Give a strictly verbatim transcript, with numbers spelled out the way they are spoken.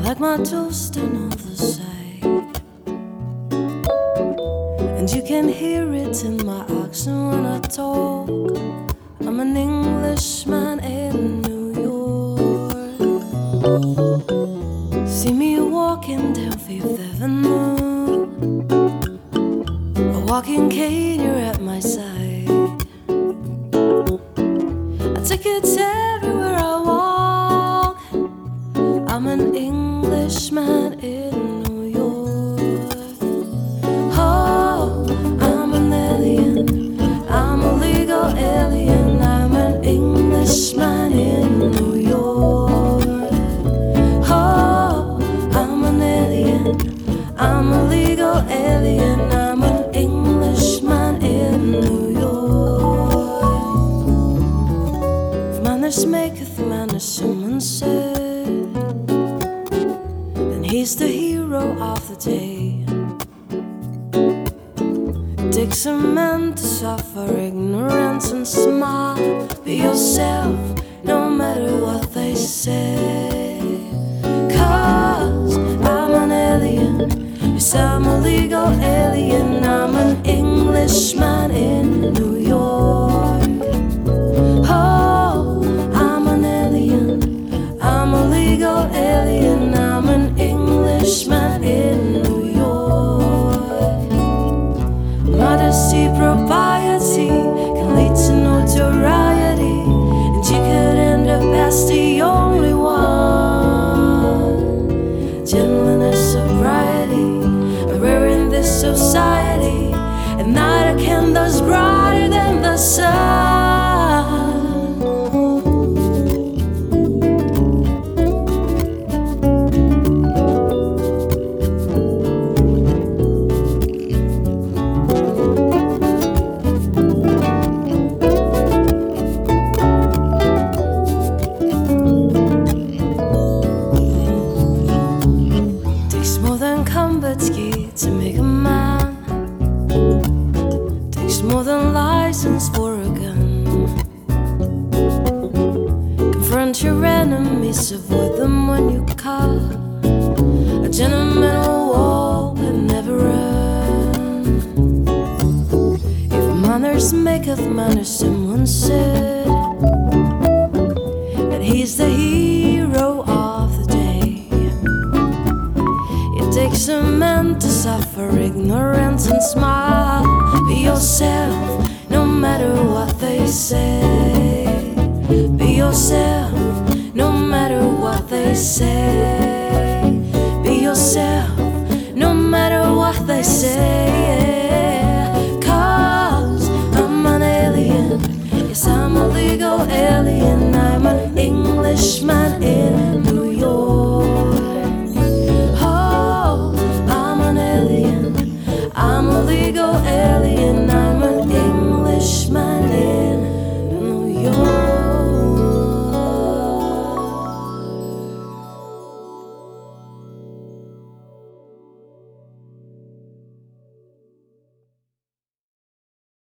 like my toast another side, and you can hear it in my accent when I talk. I'm an Englishman in New York. See me walking down Fifth Avenue, a walking cane, you're at my side. I take it everywhere I walk. I'm an Englishman in New York. Oh, I'm an alien, I'm a legal alien. I'm an Englishman in New York. Oh, I'm an alien, I'm a legal alien. I'm an Englishman in New York. If manners maketh manners, someone said, then he's the hero of the day. It takes a man to suffer ignorance and smile. Be yourself, no matter what they say. Cause I'm an alien, yes, I'm a legal alien. I'm an Englishman in New York. Oh, I'm an alien, I'm a legal alien. I'm an Englishman in New York. Modesty, propriety can lead to notoriety, and you could end up as the only one. Gentleness, sobriety are rare in this society, and neither can those brighter than the sun. To make a man takes more than license for a gun. Confront your enemies, avoid them when you can. A gentleman will walk and never run. If manners maketh manners, someone said that he's the hero of the day. It takes a man to suffer ignorance and smile. Be yourself, no matter what they say. Be yourself, no matter what they say.